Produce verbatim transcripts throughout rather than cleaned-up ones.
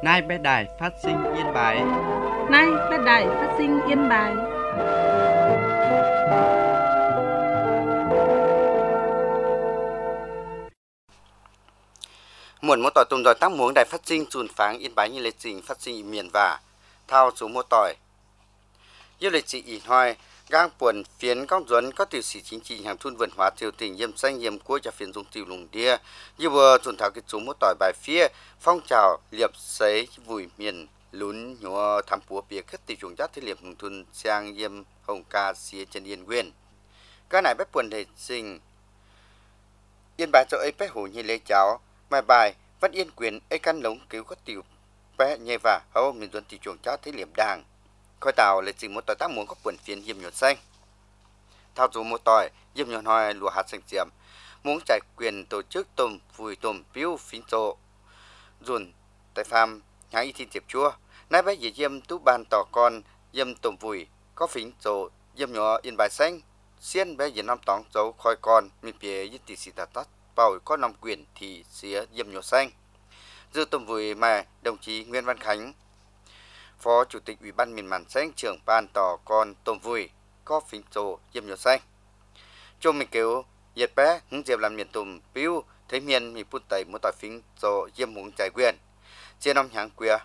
Nay bé đài phát sinh Yên Bái. Nay bé đài phát sinh Yên Bái. Muốn một tỏi tùng đòi tăng muốn đài phát sinh chùn pháng Yên Bái như lịch trình phát sinh miền và thao số một tỏi. Như lịch trình ý hoài gang buồn phiến công duẩn có tiểu sĩ chính trị hàng thun vườn hóa triều tình yêm xanh yêm cuối cho phiến dung tiểu lùng đia như vừa chuẩn thảo cái số một tỏi bài phía phong trào liệp sấy vùi miền lún nhúa thăm búa bìa các tỷ chuồng giác thế liệp nông thôn sang yêm hồng ca xía trên yên nguyên cái này bếp buồn để sinh Yên Bái cho ấy bé hồ như lê cháu mai bài vẫn yên quyền ấy căn lống cứu có tiểu bé nhẹ và hầu miền tuần tỷ chuồng cháu thế liệp đàng khôi tàu lịch trình một tỏi tác muốn có buồn phiến yêm nhột xanh thao dù một tỏi yêm nhột hoài lúa hạt xanh diệm muốn trải quyền tổ chức tôm vùi tôm piu phính trộ dùn tại farm nhái y thiên tiệp chua nay bé dì yêm tú ban tỏ con yêm tôm vùi có phính trộ yêm nhỏ Yên Bái xanh xiên bé dì năm tóng dấu khoi con mi bìa y tỷ sĩ tà tát bảo có năm quyền thì xía yêm nhỏ xanh dư tôm vùi mà đồng chí Nguyễn Văn Khánh Phó Chủ tịch Ủy ban miền màn xanh trưởng ban tỏ con tôm vùi có phính trộ yêm nhỏ xanh cho mình kêu nhiệt bé hướng diệp làm miền tùm piu thấy miền mi put tẩy một tỏi phính trộ yêm muốn trái quyền trên năm tháng quia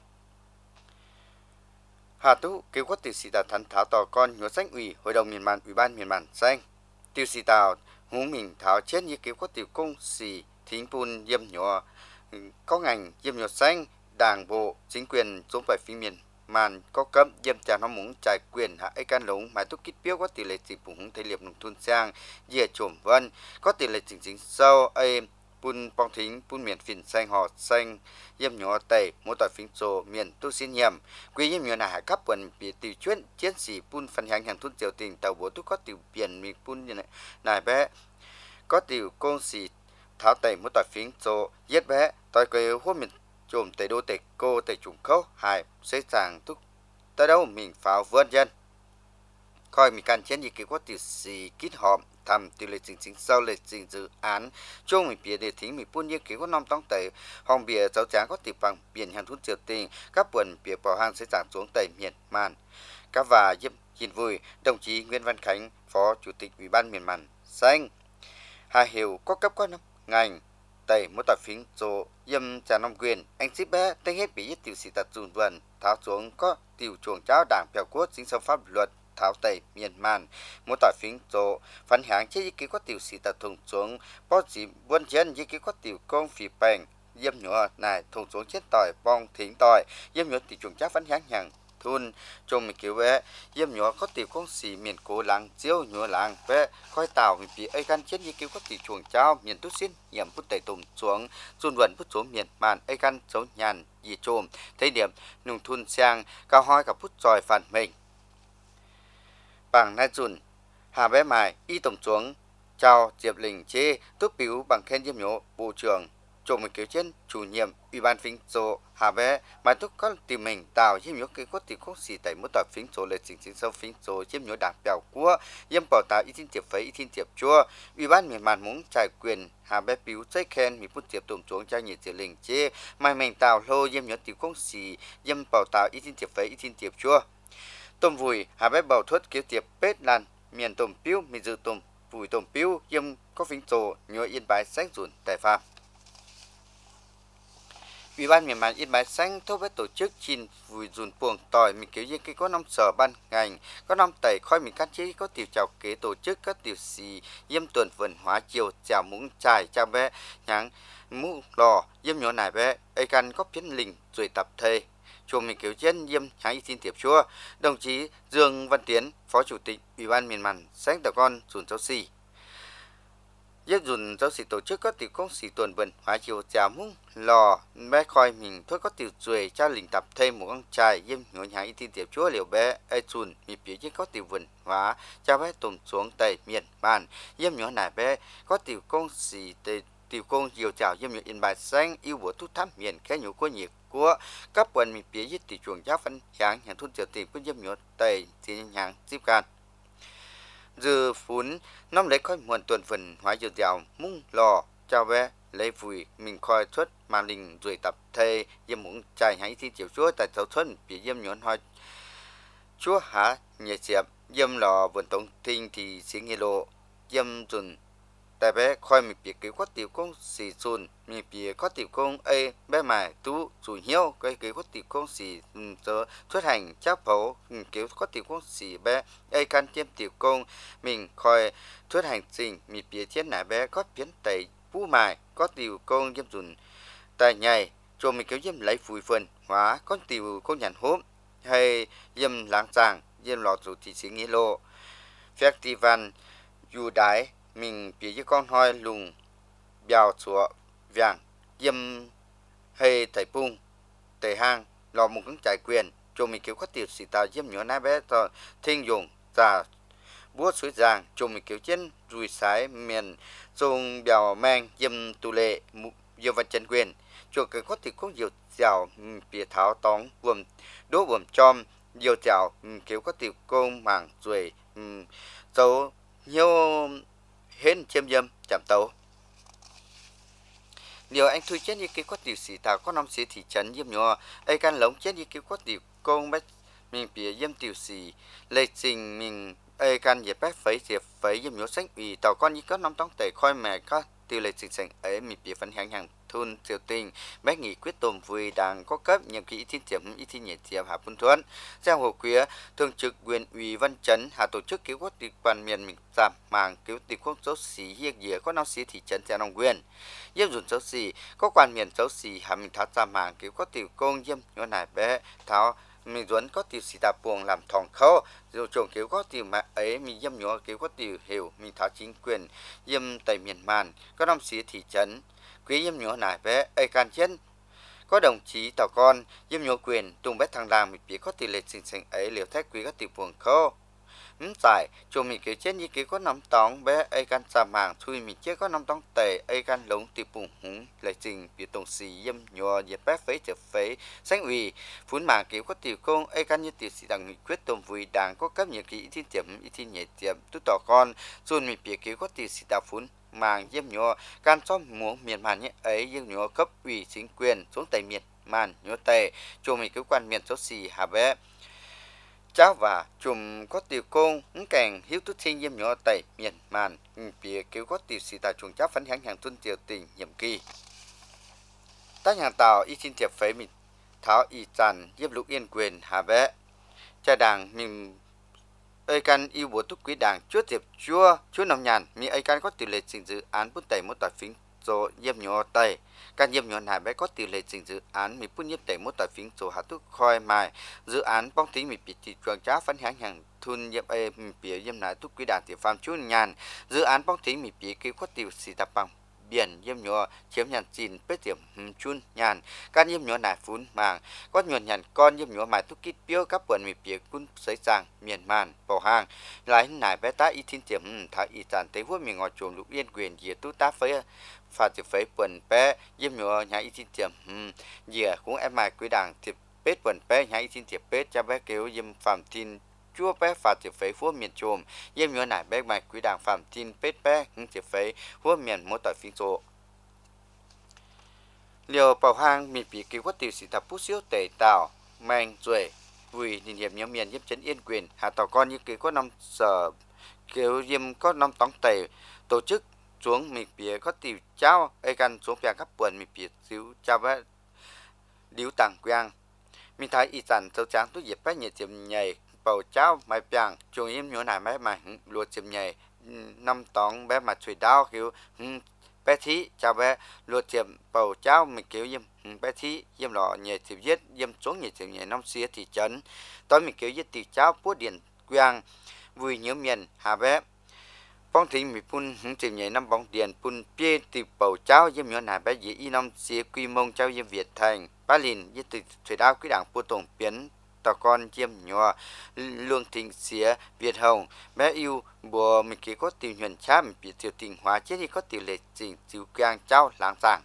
Hà Tú kêu có tiểu sĩ tào thắn tháo tỏ con nhớ xanh ủy hội đồng miền màn ủy ban miền màn xanh tiểu sĩ tào hướng mình tháo chết như kêu có tiểu công sĩ thính pun yêm nhỏ có ngành yêm nhỏ xanh đảng bộ chính quyền chống phải phí miền màn có cấm yêm chàng nó muốn trái quyền hạ ấy can lống mà túc kít biếu có tỷ lệ dịch vụ hướng thấy liệp nông thôn sang dìa trộm vân có tỷ lệ chính chính sâu ấy pun bong thính pun miền phìn xanh họ xanh yêm nhỏ tẩy một tỏi phính trồ miền tu xin nhầm quý yêm nhỏ là hải cấp quần bị tiểu chuyên chiến sĩ pun phân hàng hàng thôn triều tình tàu bố túc có tiểu biển miền pun như này này bé có tiểu công sĩ tháo tẩy một tỏi phính trồ giết bé tỏi quê hốt miền trộm tẩy đô tẩy cô tẩy trùng khâu hải xế sàng túc tới đâu mình pháo vươn dân coi mình can chiến gì cái có tiểu sĩ kít họp thầm tiểu lệ chính chính sau lệ trình dự án chung mình bìa để thính mình buôn như kiểu có năm tông tẩy hòng bìa cháu tráng có tiểu bằng biển hàng thút triều tình các quần bìa bảo hàng sẽ giảm xuống tẩy miền màn các và giúp nhìn vui đồng chí Nguyễn Văn Khánh Phó Chủ tịch Ủy ban miền màn xanh Hà Hiểu có cấp có năm ngành tẩy một tỏi phính trộ yêm trà nông quyền anh ship bé tên hết bị tiểu sĩ tật dùn vườn tháo xuống có tiểu chuồng cháo đảng bèo cốt chính sâu pháp luật tháo tẩy miền màn một tỏi phính trộ phản hạng chế ý kiến có tiểu sĩ tật thùng xuống bó chỉ buôn chân ý kiến có tiểu công phỉ bèn yêm nhỏ này thùng xuống chết tỏi bong thính tỏi yêm nhỏ tiểu chuồng cháo phản hạng hàng thun trong mình kiểu bé yêm nhỏ có tiểu công sĩ miền cố làng chiếu nhỏ làng bé coi tàu mình bị ấy gan chết như kiểu có tiểu chuồng cháo miền tút xin nhầm bút tẩy tùng xuống run vần bút xuống miền màn ấy gan xấu nhàn gì trộm thấy điểm nung thun sang cao hoi cả bút tròi phản mình bằng nai dùn hà bé mài y tổng xuống chào diệp lình chê tước biểu bằng khen yêm nhỏ bộ trưởng trong mình kiểu trên chủ nhiệm ủy ban phính trộ hà bé mà túc có tìm mình tạo yêm nhỏ cái có tiểu công sĩ tẩy một tỏi phính trộ lệ chính chính sau phính trộ yêm nhỏ đảng bèo của yêm bảo tạo y thiên tiệp phấy y thiên tiệp chua ủy ban miền màn muốn trải quyền hà bé biểu chơi khen mình bút tiệp tổng xuống cho nhiệt diệp lình chê mà mình tạo lô yêm nhỏ tiểu công sĩ yêm bảo tạo y thiên tiệp phấy y thiên tiệp chua tôm vùi hà bé bảo thuật kiểu tiệp bết lan miền tôm piu mình dự tôm vùi tôm piu yêm có phính trộ nhỏ Yên Bái xanh dùn tại farm Ủy ban miền màn Yên Bái xanh thúc với tổ chức chín vùi dùn buồng tỏi mình kiểu như cái có năm sở ban ngành có năm tẩy khoi mình can chế có tiểu chào kế tổ chức các tiểu sĩ yêm tuần vườn hóa chiều chào muỗng trải chào bé nháng mũ lò yêm nhỏ này bé ấy can có phiến lình rồi tập thề chùa mình kiểu trên yêm nháng y tin tiệp chua đồng chí Dương Văn Tiến Phó Chủ tịch Ủy ban miền màn xanh tờ con dùn châu xì Yết dùn giáo sĩ tổ chức có tiểu công sĩ tuần vườn hóa chiều chào muỗng lò bé khoi mình thôi có tiểu ruồi cho lình tập thêm một con trai yêm nhỏ nhàng y tin tiệp chúa liều bé ai chùn mi phía chứ có tiểu vườn hóa cho bé tồn xuống tây miền bàn yêm nhỏ này bé có tiểu công sĩ tây tiểu công chiều chào yêm nhỏ Yên Bái xanh yêu bùa thu thắm miền khé nhũ của nhiệt của các quần mi phía yết tiểu chuồng giáo phân sáng hàng thôn triều tình của yêm nhỏ tây thì nhàng tiếp can dư phún năm lấy khói muộn tuần phần hóa dược dẻo mung lò chào bé lấy vui mình coi xuất mà linh rồi tập thê yếm muốn chạy hãy thi tiểu chúa tại thấu xuân bị yếm nhuận hỏi chúa hả nhẹ diệp yếm lò vận động tinh thì xí nghe lộ yếm dùn tại bé coi mình bị cái quát tiểu công xì xuân mình bị quát tiểu công ấy bé mày tú rủi hiếu cái cái quát tiểu công xì giờ xuất hành chấp phổ kiểu quát tiểu công xì bé ấy can tiêm tiểu công mình coi xuất hành trình mình bị thiên nải bé có biến tẩy phú mài có tiểu công yếm dùn tại nhảy cho mình kéo yếm lấy phủi phần hóa con tiểu công nhàn hốm hay yếm lãng giang yếm lọt rồi thì xí nghe lộ festival dù đái mình bị với con hoi lùng bèo chúa vàng yếm hay thầy bung tề hang lò một cứng chạy quyền cho mình kéo có tiểu sĩ tao yếm nhỏ nái bé cho thiên dùng ra búa suối giang cho mình kéo trên rùi sái miền dùng bèo mang yếm tu lệ yêu văn chân quyền cho cái có tiểu có nhiều dẻo bìa tháo tóng buồm đố buồm chom nhiều dẻo kéo có tiểu công mảng rồi dấu nhiều hên chiêm dâm chạm tấu điều anh thui chết như cái quát tiểu sĩ tao có năm sĩ thị trấn yếm nhỏ ai can lống chết như cái quát tiểu công bách mình bìa yếm tiểu sĩ lệ trình mình ai can dẹp bách phấy dẹp phấy yếm nhỏ sách vì tao con như có năm tông tệ khoi mẹ có tiêu lệ trình sành ấy mình bìa phấn hàng hàng thun tiểu tình bách nghị quyết tồn vui đang có cấp nhiệm kỳ thiên tiệm y thiên nhẹ tiệm hạ phun thuận giang hồ quía thường trực quyền ủy văn chấn hạ tổ chức cứu quốc tịch toàn miền mình giảm màng cứu tịch quốc dấu xí hiệp dĩa có năm xí thị trấn theo nông quyền yếm dùn dấu xí có quan miền dấu xí hạ mình tháo giảm màng cứu quốc tiểu công yếm nhỏ nải bé tháo mình duẫn có tiểu xí tà buồng làm thòng khâu rồi trồng cứu có tiểu mà ấy mình yếm nhỏ cứu có tiểu hiểu mình tháo chính quyền yếm tại miền màn có năm xí thị trấn quý yếm nhỏ nải bé ai can chết có đồng chí tàu con yếm nhỏ quyền tung bé thằng làng mình bị có tỷ lệ sinh sinh ấy liều thách quý có tiểu buồng khâu ừm tại cho mình kêu chết như kêu có năm tóng bé ai can xà màng thui mình chết có năm tóng tệ ai can lống tiểu buồng húng lại trình bị tổng sĩ yếm nhỏ dẹp bé phấy trở phấy sáng ủy phun màng kêu có tiểu công ai can như tiểu sĩ đảng nghị quyết tồn vui đảng có cấp nhiệm kỳ thiên tiệm y thiên nhẹ tiệm tu tàu con rồi mình bị kêu có tiểu sĩ đảng phun màng yếm nhỏ can cho muốn miền màn nhé ấy yếm nhỏ cấp ủy chính quyền xuống tại miền màn nhỏ tề cho mình cơ quan miền số xì hà bé cháu và chùm có tiểu công ứng càng hiếu tút sinh yếm nhỏ tại miền màn bìa kêu có tiểu sĩ tại chuồng cháu phấn hàng hàng tuân tiểu tình nhiệm kỳ tác nhà tàu y xin tiệp phế mình tháo y tràn yếm lục yên quyền hà bé cha đảng mình ai can yêu bố túc quý đảng chúa tiệp chúa chúa nông nhàn mi ai can có tỷ lệ trình dự án bút tẩy một tỏi phím rồi yếm nhỏ tẩy can yếm nhỏ này bé có tỷ lệ trình dự án mi bút yếm tẩy một tỏi phím rồi hạt thuốc khoi mài dự án bóng tính mi bị thị trường giá phấn hàng hàng thun yếm ai mi bị yếm này túc quý đảng tiệp phàm chúa nhàn dự án bóng tính mi bị kêu có tiểu sĩ tập bằng biển yếm nhỏ chiếm nhàn chín bết tiệm chun nhàn can yếm nhỏ này phun màng có nhuận nhàn con yếm nhỏ mài túc kít biếu các quần mi bị quân sấy sang miền màn bảo hàng lại nải bé ta y thiên tiệm thả y tàn tế vuốt miền ngọt chuồng lục yên quyền dìa tu tá phế phạt tiệp phế quần bé yếm nhỏ nhà y thiên tiệm dìa cũng em mài quý đảng tiệp bết quần bé nhà y thiên tiệm bết cha bé kêu yếm phạm tin chúa bé phạt tiệp phế vuốt miền trồm yếm nhỏ nải bé mài quý đảng phạm tin bết bé tiệp phế vuốt miền một tỏi phiên rộ liều bảo hàng mi bị kêu có tiểu sĩ tập bút xíu tẩy tàu mang rồi vì nhìn hiệp nhóm miền yếm chấn yên quyền hạ tàu con như kêu có năm sở kêu yếm có năm tóng tẩy tổ chức xuống mi bị có tiểu cháu ai can xuống bè các quần mi bị xíu cháu bé điếu tàng quang mi thái y sản sâu trắng tôi dẹp bé nhiệt chìm nhảy bầu cháu mai bèng chuồng yếm nhỏ này mấy mà lùa chìm nhảy năm tóng bé mà chùi đau kiểu bé thí chào bé luật tiệm bầu cháu mình kêu yếm bé thí yếm lọ nhẹ thì giết yếm xuống nhẹ thì nhẹ năm xía thị trấn tối mình kêu giết thì cháu bố điện quang vui nhớ miền hà bé bóng thì mình phun thì nhẹ năm bóng điện phun bia thì bầu cháu yếm nhỏ này bé dễ y năm xía quy mông cháu yếm Việt Thành ba lìn giết từ thủy đao quý đảng bộ tổng biến tàu con yếm nhỏ lương thịnh xía Việt Hồng bé yêu bùa mình kêu có tiểu nhuận cha mình bị tiểu tình hóa chết thì có tiểu lệ trình tiểu quang cháu láng giảng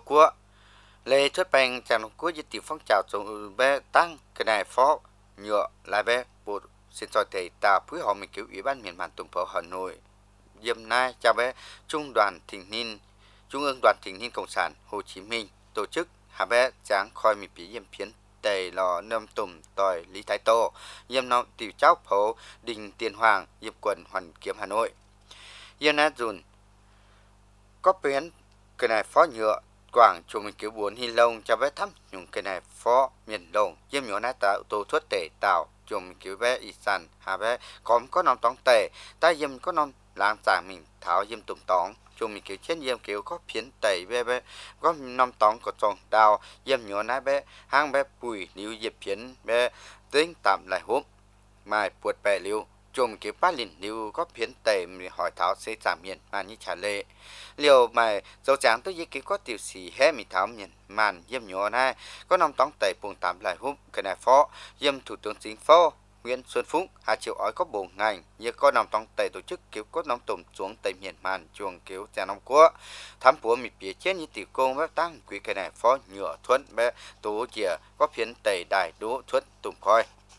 của lê thuyết bang chàng nông của dịch tiểu phong trào trong bé tăng cái này phó nhựa lại bé bộ xin cho thầy ta phối hợp mình cứu ủy ban miền Nam Tổng phố Hà Nội dìm nay chào bé trung đoàn thỉnh niên trung ương đoàn thỉnh niên cộng sản Hồ Chí Minh tổ chức hà bé tráng khoi mi bí dìm phiến tề lò nâm tùng tỏi Lý Thái Tô dìm nọ tiểu cháu phố đình Tiền Hoàng dìm quận Hoàn Kiếm Hà Nội dìm nát dùn có biến cái này phó nhựa quảng chủ mình cứu bốn hi lông cho bé thăm dùng cái này phó miền đông dìm nhựa nát tạo tô thuất tề tạo chủ mình cứu bé y sản hà bé có có nòng tóng tề ta dìm có nòng lãng trả mình tháo dìm tùng tóng chúng mình kiểu trên dìm kiểu có phiến tẩy bé bé có năm tóng có tròn đào dìm nhỏ nái bé hang bé bùi liu dịp phiến bé tính tạm lại hốp mai buột bè liu chúng mình kiểu ba lìn liu có phiến tẩy mình hỏi tháo sẽ giảm miền mà như trả lệ liều mày dấu trắng tôi dễ kiểu có tiểu sĩ hé mình tháo miền màn dìm nhỏ này có năm tóng tẩy buồn tạm lại hốp cái này phó dìm thủ tướng chính phủ Nguyễn Xuân Phúc, Hà Triệu ói có bộ ngành như có nằm trong tây tổ chức cứu cốt nông tùng xuống tây miền màn chuồng cứu nhà nông quốc thám búa mịt bìa chết như tiểu công bếp tăng quý cái này phó nhựa thuận bé tố chìa có phiến tây đài đỗ thuận tùng khoi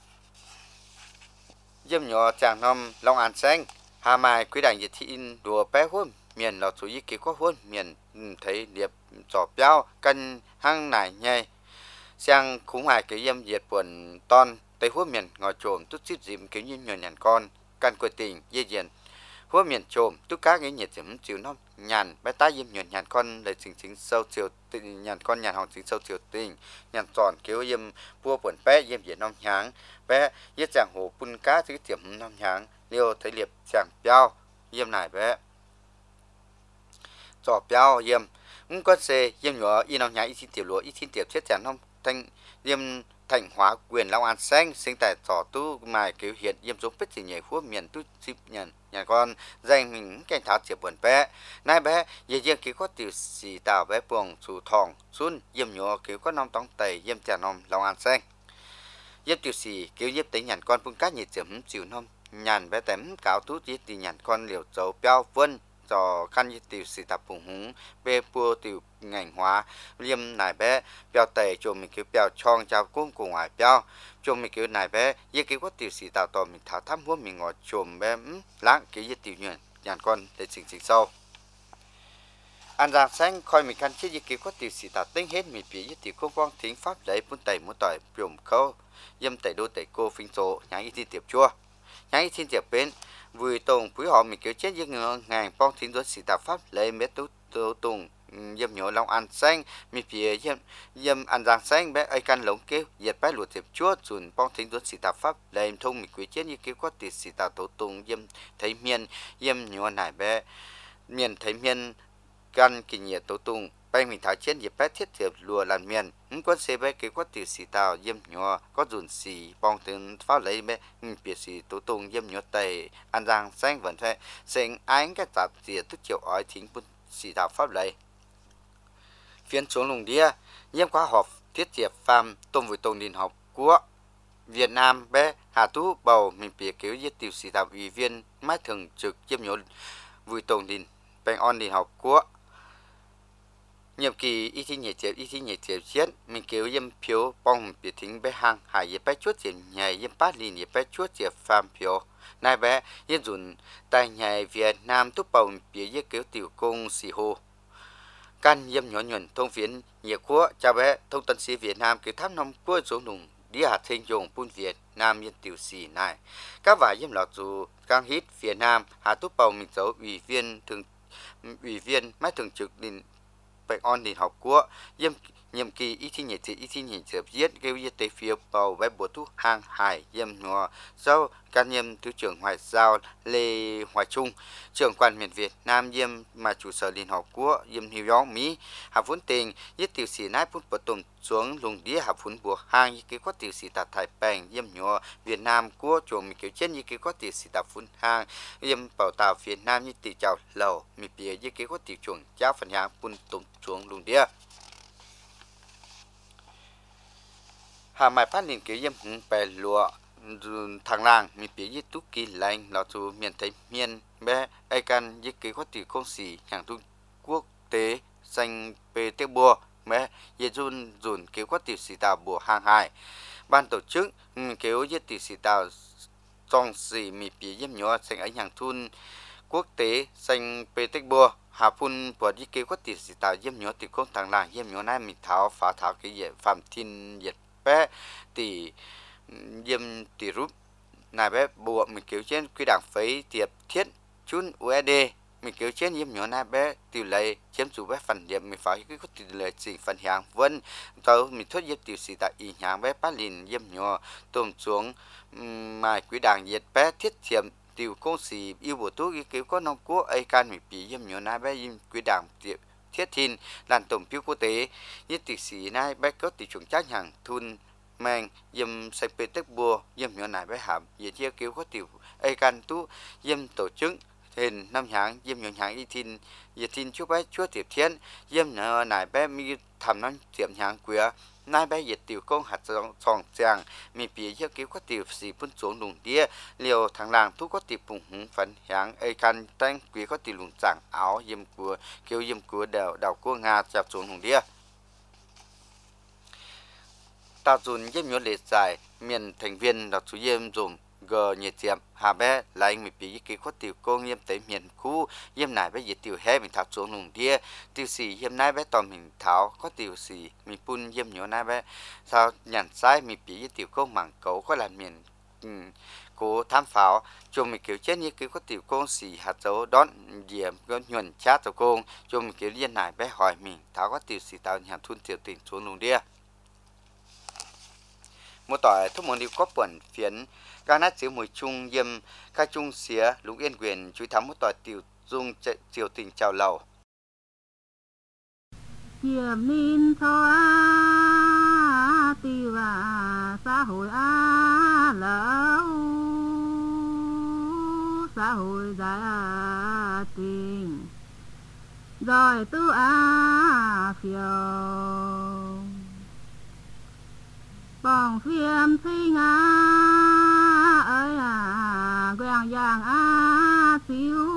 dâm nhỏ chàng năm Long An xanh Hà Mai quý đảng nhiệt thị đùa bé hôn miền lọt số ý cứu có hôn miền thấy điệp trò béo cân hang nải nhây sang khủng hoài cái dâm diệt buồn ton tây húa miền ngồi trồm tút xít dìm kiểu như nhồi nhàn con căn quê tình dê diện húa miền trồm tút cá cái nhiệt dìm chiều nó nhàn bé tá dìm nhồi nhàn con lấy chính chính sâu chiều tình nhàn con nhàn hòn chính sâu chiều tình nhàn tròn kiểu dìm vua buồn bé dìm diện năm nháng bé dê chàng hồ pun cá thứ tiệm năm nháng liêu thấy liệp chàng béo dìm này bé trò béo dìm không có xe dìm nhỏ y năm nháng y xin tiểu lúa y xin tiểu chết chàng không thanh dìm Thành Hóa quyền Long An xanh sinh tại trò tu mài cứu hiện yếm dũng bích thì nhảy phú miền tu xịp nhận nhà con danh mình cảnh thảo chiếc buồn bé nay bé dễ dàng cứu có tiểu sĩ tàu bé buồng chủ thòng xuân yếm nhỏ cứu có năm tông tẩy yếm trà nông Long An xanh yếm tiểu sĩ cứu yếm tính nhàn con phương cách nhiệt chấm chịu nông nhàn bé tém cáo tú yếm thì nhàn con liều dấu béo vân cho khăn như tiểu sĩ tập bùng húng bê bùa tiểu ngành hóa liêm nải bé béo tẩy cho mình cứu béo chong chào cung của ngoài béo cho mình cứu nải bé như cứu có tiểu sĩ tạo tỏ mình thảo thăm huống mình ngồi chồm bé lãng cứu như tiểu nhuận nhàn con để chỉnh chỉnh sau An Giang xanh coi mình khăn chết như cứu có tiểu sĩ tạo tính hết mình bị như tiểu công vong thính pháp lấy bốn tẩy muốn tỏi biểu khâu dâm tẩy đô tẩy cô phinh số nhãn y tin tiệp chua nhãn y tin tiệp bên vui tùng quý họ mình kiểu chết với ngựa ngàn phong thiên đối sĩ tạo pháp lệ mét tú tú tùng dâm nhỏ Long An xanh mi phía dâm dâm An Giang xanh bé ai căn lống kêu diệt bái lụt tiệp chúa chuẩn phong thiên đối sĩ tạo pháp lệ thông mình quý chết như kiểu có tiệt sĩ tạo tổ tùng dâm thấy miền dâm nhỏ nải bé miền thấy miền căn kỳ nhiệt tổ tùng bay mình tháo chết diệt bái thiết thiệp lùa làn miền những con xe bé kiểu có tiệt sĩ tạo dâm nhỏ có dùn xì phong thiên pháp lấy bé phía sĩ tổ tùng dâm nhỏ tây An Giang xanh vẫn thế sinh ánh cái tạp diệt tức chiều ói thính bún sĩ tạo pháp lấy phiên xuống lùng đĩa nhiễm khóa họp thiết diệp phàm tôm với tông điền học của Việt Nam bé Hà Tú bầu mình bịa kiểu giết tiểu sĩ tạo ủy viên mái thường trực chiếm nhổ vui tông điền bèn on điền học của nhiệm kỳ y thi nhảy tiệp y thi nhảy tiệp chết mình kiểu yếm phiếu bong bị thính bé hàng hải yếm bé chuốt tiền nhảy yếm bát lìn yếm bé chuốt tiệp phàm phiếu nay bé yếm dùn tại nhảy Việt Nam tú bầu bị yếm kiểu tiểu công xì hồ căn yếm nhỏ nhuận thông phiến nhiệt quốc cha bé thông tấn sĩ Việt Nam cứ thăm năm cuối số nùng đi hạt sinh dùng bún Việt Nam yên tiểu sĩ này các vài yếm lọt dù càng hít Việt Nam hà tú bầu mình dấu ủy viên thường ủy viên mái thường trực đình bệnh on đình học của yếm nhiệm kỳ y thi nhảy thì y thi nhảy tiệp giết kêu y tế phía bầu bé bố thu hàng hải yếm nhỏ sau can yếm thứ trưởng ngoại giao Lê Hoài Trung trưởng quan miền Việt Nam yếm mà chủ sở liên hợp quốc yếm New York Mỹ hạ vốn tình yết tiểu sĩ nái phút bật tùng xuống lùng đĩa hạ vốn buộc hàng y kế có tiểu sĩ tại Thái Bình yếm nhỏ Việt Nam của chuồng mình kiểu trên y kế có tiểu sĩ tại phun hàng yếm bảo tàu Việt Nam như tiểu chào lầu mi bìa y kế có tiểu chuồng giáo phần hàng phun tùng xuống lùng đĩa Hà Mai phát liền kiểu yếm hùng bè lụa thằng làng mi bìa y tú kỳ lành lọ chú miền Tây miền bé ai can y kế có tiểu công sĩ hàng tu quốc tế xanh bê tiếc bùa mẹ ye run run kéo có tiểu sĩ tàu bùa hàng hải ban tổ chức kéo ye tiểu sĩ tàu trong sĩ mì bì yếm nhỏ xanh ảnh hàng thun quốc tế xanh bê tiếc bùa hà phun bùa đi kéo có tiểu sĩ tàu yếm nhỏ tiểu công thằng làng yếm nhỏ này mì tháo phá tháo cái ye phạm thiên yết bé tỷ yếm tỷ rúp này bé bùa mình kéo trên quy đảng phấy tiệp thiết chun u ét đê mình kéo trên yếm nhỏ này bé tiểu lấy chiếm chủ bé phần điểm mình phải cái có tiểu lấy trình phần hàng vân tàu mình thốt yếm tiểu sĩ tại y hàng bé bát lìn yếm nhỏ tôm xuống mà quy đảng yết bé thiết thiệm tiểu công sĩ yêu bộ tú cái kéo có nông quốc ai can mình bị yếm nhỏ này bé yếm quy đảng tiệp thiết thiên làn tổng phiếu quốc tế yết tiểu sĩ này bé có tiểu chuẩn chắc hàng thun mang yếm sạch bê tếch bùa yếm nhỏ này bé hàm yết chia kéo có tiểu ai can tú yếm tổ chức hình năm hạng yếm nhỏ hạng y thiên yết thiên chúa bé chúa tiệp thiên yếm nhỏ này bé mi thầm nói tiệm hạng queer nai bé yết tiểu công hạt sòng chàng mi bì yết kéo có tiểu sĩ phun xuống lùng đĩa liều thằng làng thu có tiểu bùng hùng phấn hạng ai can tăng queer có tiểu lùng chẳng áo yếm của kéo yếm của đào đào của nga chạp xuống lùng đĩa tạo dùn yếm nhỏ lệ dài miền thành viên đặc chú yếm dùng gờ nhiệt tiệm hà bé là anh mình bị cái có tiểu công yếm tới miền khu yếm này bé yết tiểu hé mình tháo xuống lùng đĩa tiểu sĩ yếm này bé tòm mình tháo có tiểu sĩ mình phun yếm nhỏ này bé sao nhận sai mình bị yết tiểu công mảng cấu có là miền cố tham pháo cho mình kiểu chết như cái có tiểu công sĩ hạt dấu đón điểm có nhuận chat cho công cho mình kiểu liên này bé hỏi mình tháo có tiểu sĩ tạo nhà thun tiểu tình xuống lùng đĩa một tỏi thuốc môn đi có bẩn phiến các nát chứa mùi chung yếm các chung xía lũng yên quyền chú thắm một tỏi tiểu dung chiều tình chào lầu chiếm min cho tiêu à xã hội à lâu xã hội gia tình rồi tu à phiêu bong phiêm sinh á ơi à quen giang á xíu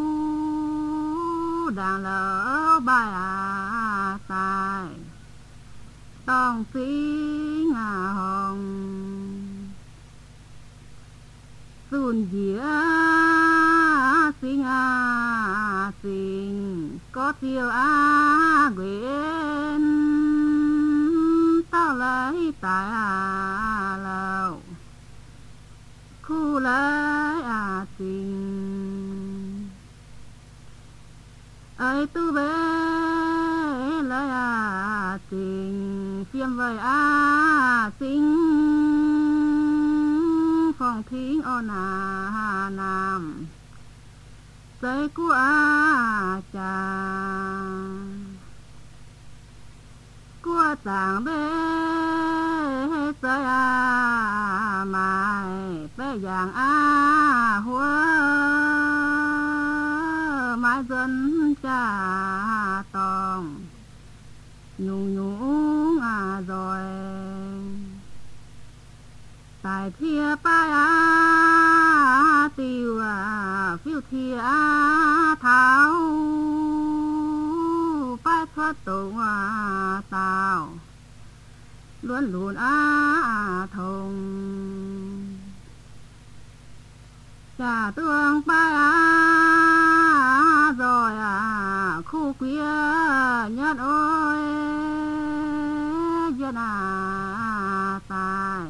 đàn lỡ bài à tài tòng sinh à hồng xuân dĩa sinh à sinh có tiêu á quyến tao lấy tại à lâu khu lấy à tình ấy tu bé lấy à tình phiêm vời à sinh phòng thính on à nam giấy của à cha của tàng bê giấy à mai bé giang à hua mai dân cha tòng nhung nhung à rồi tại thia pa à tiêu à phiêu thia à tháo pa thoát tổ à tao luôn luôn à thông cha tương pa à rồi à khu quía nhất ôi dân à tài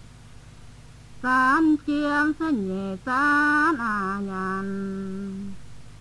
san chiêm san nhẹ san à nhàn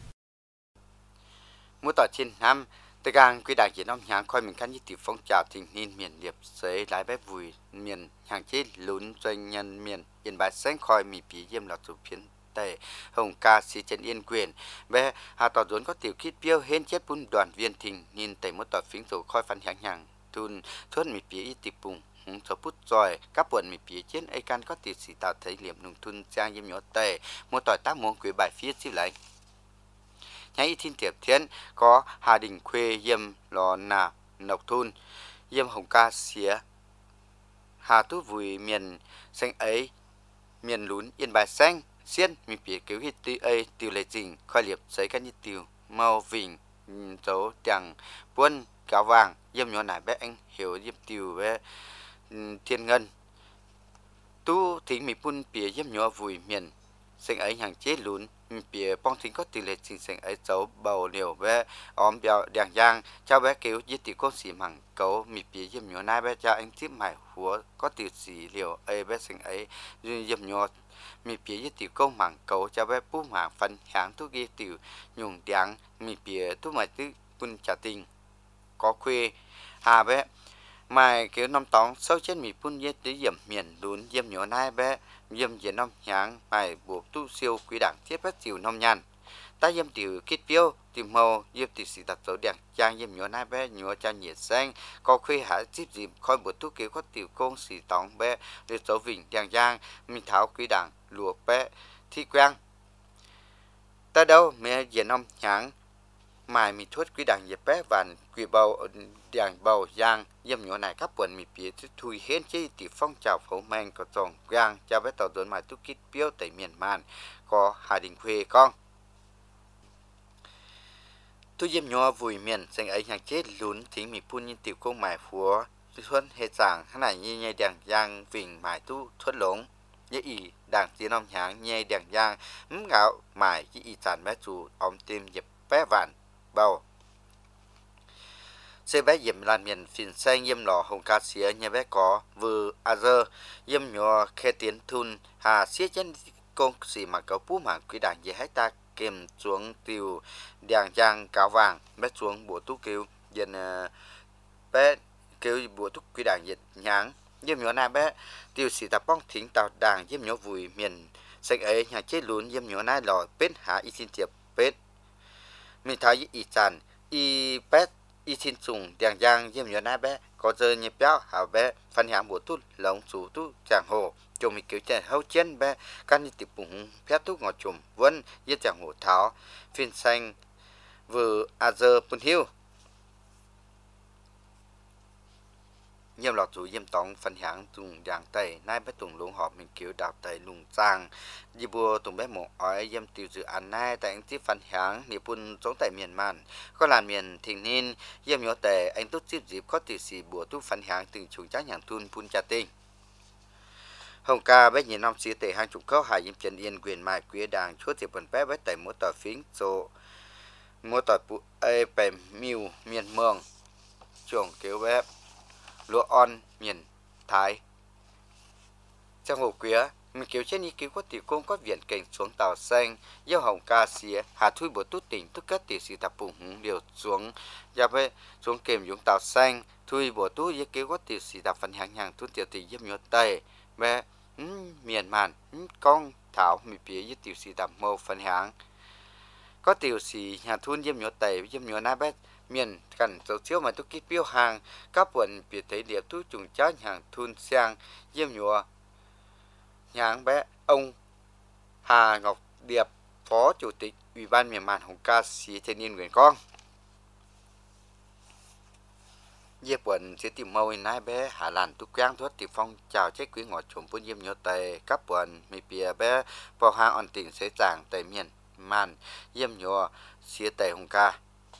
mỗi tỏi trên năm từ gang quy đại diện ông nhang coi mình khăn như tiểu phong trào thình ninh miền liệp sấy lái bé vùi miền hàng chết lún doanh nhân miền yên bài sáng coi mì bí yếm là chủ phiến tây hồng ca sĩ trần yên quyền bé hà tỏ dốn có tiểu kít biêu hên chết bún đoàn viên thình ninh tây mỗi tỏi phiến tổ coi phần hàng hàng thun thuất mì bí y tiệp bùng hùng số bút rồi các buồn mì bí trên ai can có tiểu sĩ tạo thấy liệm nông thun trang yếm nhỏ tây mỗi tỏi tác muốn quý bài phía xí lại nhảy thiên tiệp thiên có Hà Đình Khuê yếm lò nà nọc thun yếm hồng ca xía Hà Tú Vùi miền xanh ấy miền lún yên bài xanh xiên mi phía cứu hít tiêu ấy tiêu lệ trình khoai liệp giấy các như tiêu màu vinh dấu tiếng quân cáo vàng yếm nhỏ nải bé anh hiểu yếm tiêu bé thiên ngân tu thính mi pun bìa yếm nhỏ vùi miền sinh ấy hàng chế lún bìa bong thính có tỷ lệ sinh sinh ấy dấu bầu liều bé óm bèo đèn giang cho bé kêu giết tỷ con xì mằng cấu mi bìa yếm nhỏ nải bé cha anh tiếp mải húa có tỷ xì liều ấy bé sinh ấy yếm nhỏ mi bìa giết tỷ con mằng cấu cho bé bú mảng phân hàng tu ghi tiểu nhung đèn mi bìa tu mải tư pun trả tình có khuê hà bé mai kiểu năm tóng sau trên mi pun yết tới yểm miền lún yếm nhỏ nai bé yếm diện năm nháng mai buộc tu siêu quý đảng thiết bất chiều năm nhàn ta yếm tiểu kết tiêu tìm màu yếm tiểu sĩ đặt dấu đèn trang yếm nhỏ nai bé nhỏ trang nhiệt xanh có khuê hạ tiếp dịp khói buộc tu kiểu có tiểu công sĩ tóng bé để dấu vịnh đèn giang mi tháo quý đảng lùa bé thi quang ta đâu mẹ diện năm nháng mai mi thuốc quý đảng dẹp bé vàn quý bầu đèn bầu giang yếm nhỏ này các quần mi phía thui hên chế tỷ phong trào phố mang có tròn giang cho bé tàu tuần mai tu kít biếu tại miền man có hà đình khuê con tu yếm nhỏ vùi miền sinh ấy hàng chết lún thính mi phun như tiểu công mài phúa thuần hệ giảng thế này như nhây đèn giang vinh mài tu thuần lống như ý đảng tiến ông nháng nhây đèn giang mắm gạo mài như ý sản bé chủ ông tim dẹp bé vạn bầu xe bé yếm lan miền phìn xanh yếm lò hồng ca xía nhà bé có vừa a dơ yếm nhỏ khe tiến thun hà xía chân công xì mà cậu phú mà quý đảng về hết ta kèm xuống tiêu đèn giang cáo vàng bé xuống bộ tú kêu dần bé kêu bộ tú quý đảng dịch nháng yếm nhỏ na bé tiêu xì tập bong thính tàu đảng yếm nhỏ vùi miền xanh ấy nhà chế lún yếm nhỏ na lò bến hạ y xin tiệp bến mình thấy y chàn y bét y xin sùng đèn giang yếm nhỏ na bé có giờ nhịp béo hảo bé phân hạng bộ tu lồng chủ tu giang hồ chồng mình kiểu chạy hậu chân bé căn như tiệp bụng phép tu ngọt chùm vẫn yết giang hồ tháo phiên xanh vừa a giờ bún hiu yếm lọt chủ yếm tòng phân hạng tùng đàng tây nay bé tùng lũng họp mình kiểu đào tây lùng giang đi bùa tùng bé một ói yếm tiêu dự ăn nay tại anh tiếp phân hạng niệm bún giống tại miền man có làn miền thịnh ninh yếm nhỏ tề anh tốt tiếp dịp có tiêu xì bùa tu phân hạng từng chủ trách nhàng thun phun trà tinh hồng ca bé nhìn năm xí tề hàng chục câu hải yếm trần yên quyền mai quý đàng chúa tiệp bẩn bé bé tại mỗi tờ phím số mỗi tờ phụ ê bè miu miền mường chuồng kiểu bé lúa on miền thái trong hồ quía mình kiểu trên ý cứu có tiểu công có viện cảnh xuống tàu xanh giao hồng ca xía hà thui bộ tút tỉnh tất cả tiểu sĩ tập bụng điều xuống ra về xuống kèm dùng tàu xanh thui bộ tút ý cứu có tiểu sĩ tập phần hàng hàng tu tiểu tỷ giúp nhớ tây bé miền màn con thảo mi phía với tiểu sĩ tập màu phần hàng có tiểu sĩ nhà thun giúp nhớ tây giúp nhớ na bé miền gần dấu chiếu mà tôi kít biêu hàng các quận biệt thấy điệp tu trùng chá hàng thun sang yếm nhựa nháng bé ông Hà Ngọc Điệp phó chủ tịch ủy ban miền man Hồng ca sĩ thanh niên nguyện con yếm quận sẽ tìm mâu nai bé Hà Lan tu quang thuốc tìm phong chào chế quý ngọt chủng bốn yếm nhựa tề các quận mi bìa bé vào hàng on tỉnh sẽ giảng tại miền man yếm nhựa xía tề Hồng ca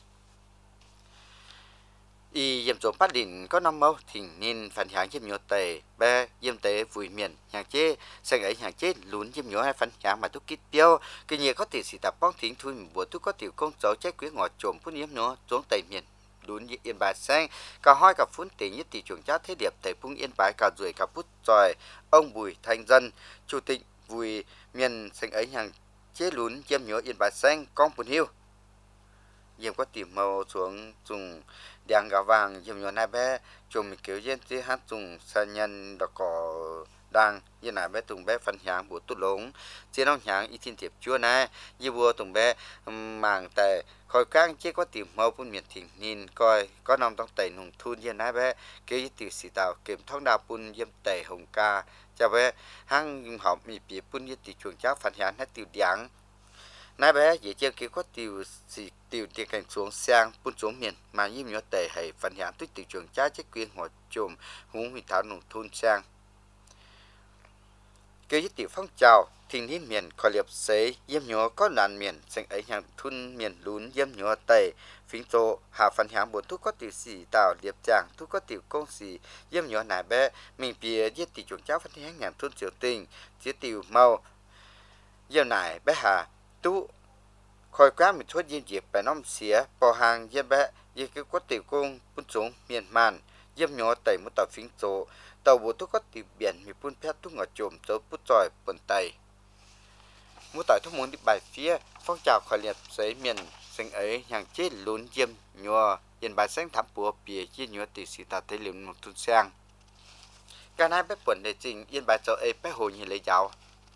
y yếm chỗ bắt đỉnh có năm mẫu thì nên phần hạng yếm nhỏ tề bé yếm tế vùi miền hàng chế sang ấy hàng chế lún yếm nhỏ hai phần hạng mà tu kít tiêu cái nhiều có thể sĩ tập bong thính thui bộ tu có tiểu công cháu trái quý ngọt trộm phun yếm nó xuống tây miền lún yên bài sang cả hai cả phun tỷ nhất tỷ trường chát thế điệp tây phun yên bài cả ruồi cả bút tròi ông Bùi Thanh Dân chủ tịch vùi miền sang ấy hàng chế lún yếm nhỏ yên bài sang con phun hiu yếm có tìm màu xuống dùng đèn gà vàng yếm nhỏ nai bé chùm kiểu dân tí hát dùng sa nhân đỏ cỏ đang như này bé tùng bé phân hạng bộ tốt lống trên ông hạng y thiên tiệp chúa này như bùa tùng bé màng tề khỏi cang chỉ có tìm màu phun miền thỉnh nhìn coi có nằm trong tề nùng thun như này bé cái từ sĩ tạo kiểm thông đạo phun yếm tề Hồng ca cho bé hang họp mì bì phun như từ chuồng cháu phân hạng hết từ đảng nãy bé dễ chơi kia có tiêu xì tiêu tiền cảnh xuống sang phun xuống miền mà yếm nhỏ tề hay phần hạng tuyết từ trường trái chế quyền họ chùm húng huy thảo nông thôn sang cái tiểu phong trào thình ní miền khỏi liệp sấy yếm nhỏ có làn miền sinh ấy hàng thun miền lún yếm nhỏ tây phím tô hạ phần hàng bốn thuốc có tiểu xì tạo liệp chàng thuốc có tiểu công xì yếm nhỏ nải bé mình bìa giết tỷ chuồng cháu phần hàng hàng thun triều tình giết tiểu màu yếm nải bé hà tú khỏi quá mình thốt yếm dịp bé nóm xía bỏ hàng yếm bé yếm cái có tiểu công bún trống miền màn yếm nhỏ tây một tàu phím tô tàu bộ thuốc có tiểu biển mi bún phét thuốc ngọt trộm tớ bút tròi bẩn tây mua tỏi thuốc muốn đi bài phía phong trào khỏi liệt giấy miền sinh ấy hàng chế lún diêm nhua yên bài sáng thắm bùa bìa chia nhua từ sự tạo thế liệu một tuần sang cả hai bé quần để trình yên bài cho ấy bé hồi như lấy giáo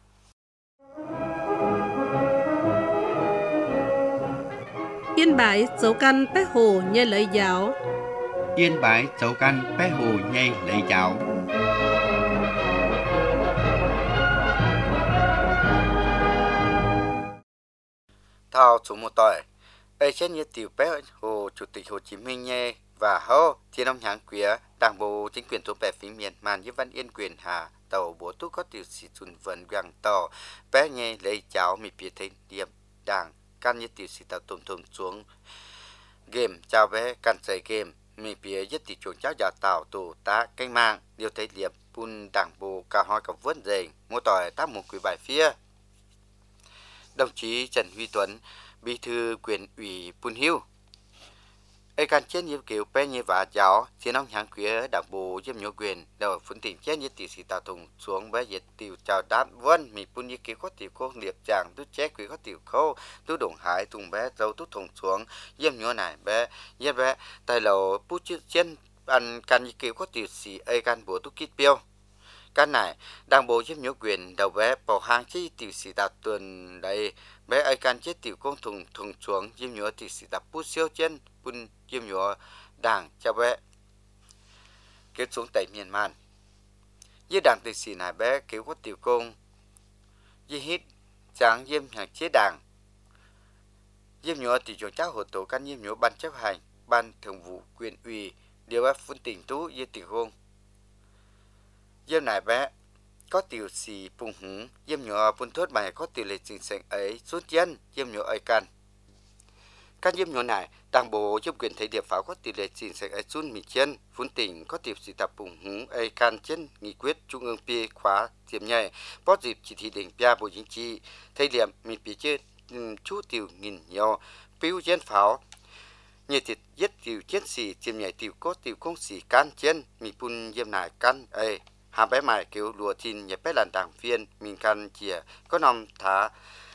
yên bài dấu căn bé hồ như lấy giáo yên bài dấu căn bé hồ như lấy giáo thao chủ một tỏi ấy trên như tiểu bé hồ chủ tịch Hồ Chí Minh nhé và hô thiên ông nhãn quía đảng bộ chính quyền thuộc bè phía miền màn như văn yên quyền hà tàu bố tú có tiểu sĩ chuẩn vận găng tàu bé nhé lấy cháu mi phía thế điểm đảng can như tiểu sĩ tàu tùm tùm xuống game chào bé can chơi game mi phía nhất tỷ chuồng cháu giả tàu tù tá canh mang điều thấy liệp bun đảng bộ cả hai cả vớt dày một tỏi tác một quý bài phía đồng chí Trần Huy Tuấn, bí thư quyền ủy Pun Hiu. Ấy can trên nhiệm kiểu bé như và giáo, xin ông nhãn quía đảng bộ giám nhô quyền, đầu phun tỉnh trên như tỷ sĩ tạo thùng xuống bé dịch tiểu chào đáp vân, mì Pun như kiểu có tiểu cô liệp chàng, tu chế quỷ có tiểu khâu, tu đồng hải thùng bé dâu tu thùng xuống, giám nhô này bé, giám bé, tài lầu bút chữ trên ăn can như kiểu có tiểu sĩ ấy can bộ tu kít biêu. Cái này đảng bộ giám nhô quyền đầu bé bỏ hàng chi tiểu sĩ tạo tuần đây bé ai can chết tiểu công thùng thùng xuống giám nhô tiểu sĩ tạo bút siêu trên bún giám nhô đảng cho bé kết xuống tại miền man với đảng tiểu sĩ này bé kiểu có tiểu công với hít chẳng giám hàng chế đảng giám nhô tiểu trưởng cháu hộ tổ can giám nhô ban chấp hành ban thường vụ quyền ủy điều ba phun tỉnh tú với tiểu công giám này bé có tiểu sĩ phùng hứng giám nhỏ phun thốt bài có tiểu lệ trình sệnh ấy suốt chân giám nhỏ ấy can can giám nhỏ này đảng bộ giám quyền thấy địa pháo có tiểu lệ trình sệnh ấy suốt mì chân phun tỉnh có tiểu sĩ tập phùng hứng ấy can chân nghị quyết trung ương pi khóa tiệm nhảy bó dịp chỉ thị định pia bộ chính trị thấy điểm mì pi chết chú tiểu nghìn nhiều piu chân pháo như thịt giết tiểu chết xì tiệm nhảy tiểu có tiểu công xì can chân mì phun giám này can ấy hà bé mày kiểu lùa thìn nhập bé làn đảng viên mình can chia có nằm thả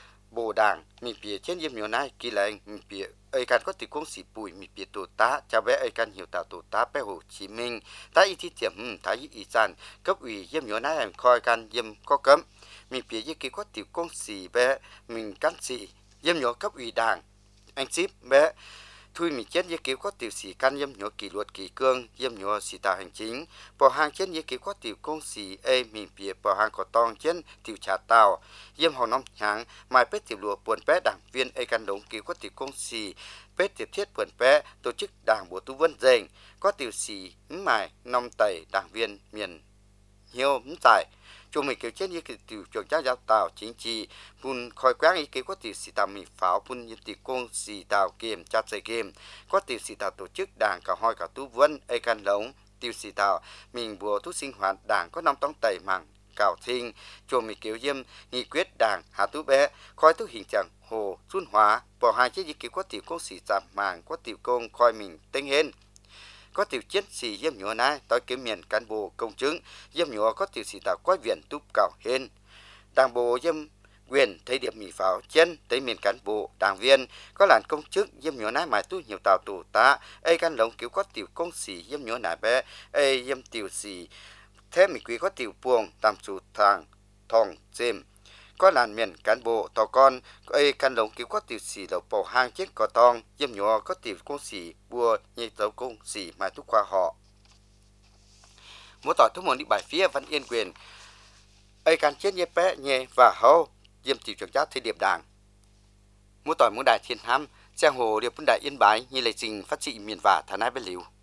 bộ đảng mình bịa trên yếm nhiều này kỳ lệnh mình bịa ấy can có tỷ công sĩ bùi mình bịa tổ tá cho bé ấy can hiểu tạo tổ tá bé Hồ Chí Minh tá ý thi tiệm thái ý sản cấp ủy yếm nhiều này em coi can yếm có cấm mình bịa như kỳ có tỷ công sĩ bé mình can sĩ yếm nhiều cấp ủy đảng anh ship bé thui mình chết như kiểu có tiểu sĩ can yếm nhỏ kỷ luật kỷ cương yếm nhỏ sĩ tạo hành chính bỏ hàng chết như kiểu có tiểu công sĩ ê mình bịa bỏ hàng có tòng chết tiểu trà tàu yếm họ nông hàng mai bết tiểu lùa buồn bé đảng viên ê can đống kiểu có tiểu công sĩ bết tiểu thiết buồn bé tổ chức đảng bộ tu vân dành có tiểu sĩ mài nông tẩy đảng viên miền nhiều tài chúng mình kiểu chết như kiểu tiểu trưởng giáo giáo tàu chính trị bùn khoi quán ý kiến có tiểu sĩ tàu mì pháo bùn như tiểu công sĩ tàu game chặt dây game có tiểu sĩ tàu tổ chức đảng cả hoi cả tu vân ai can lống tiểu sĩ tàu mình bùa thu sinh hoạt đảng có năm tông tẩy mảng cào thinh chúng mình kiểu diêm nghị quyết đảng hạ tú bé khoi tu hình chẳng hồ xuân hóa bỏ hai chiếc ý kiến có tiểu công sĩ giảm mảng có tiểu công khoi mình tinh hên có tiểu chiến sĩ yếm nhỏ này tới kiểm miền cán bộ công chứng yếm nhỏ có tiểu sĩ tạo quái viện túp cào hên đảng bộ yếm quyền thấy điểm mỹ pháo chân tới miền cán bộ đảng viên có làn công chức yếm nhỏ này mài tu nhiều tàu tù tá ai can lồng kiểu có tiểu công sĩ yếm nhỏ này bé ai yếm tiểu sĩ thế mình quý có tiểu buông tạm chủ thang thòng chêm có làn miền cán bộ tàu con ấy can lồng kiểu có tiểu sĩ đầu bầu hang chết cỏ tong yếm nhỏ có tiểu công sĩ bùa như tàu công sĩ mà thúc qua họ mỗi tỏi thúc môn đi bài phía văn yên quyền ấy can chết nhé bé nhé và hậu yếm tiểu trưởng giáo thế điệp đảng mỗi tỏi mỗi đại thiên ham giang hồ điệp quân đại yên bái như lệ trình phát trị miền và thà nai bên liu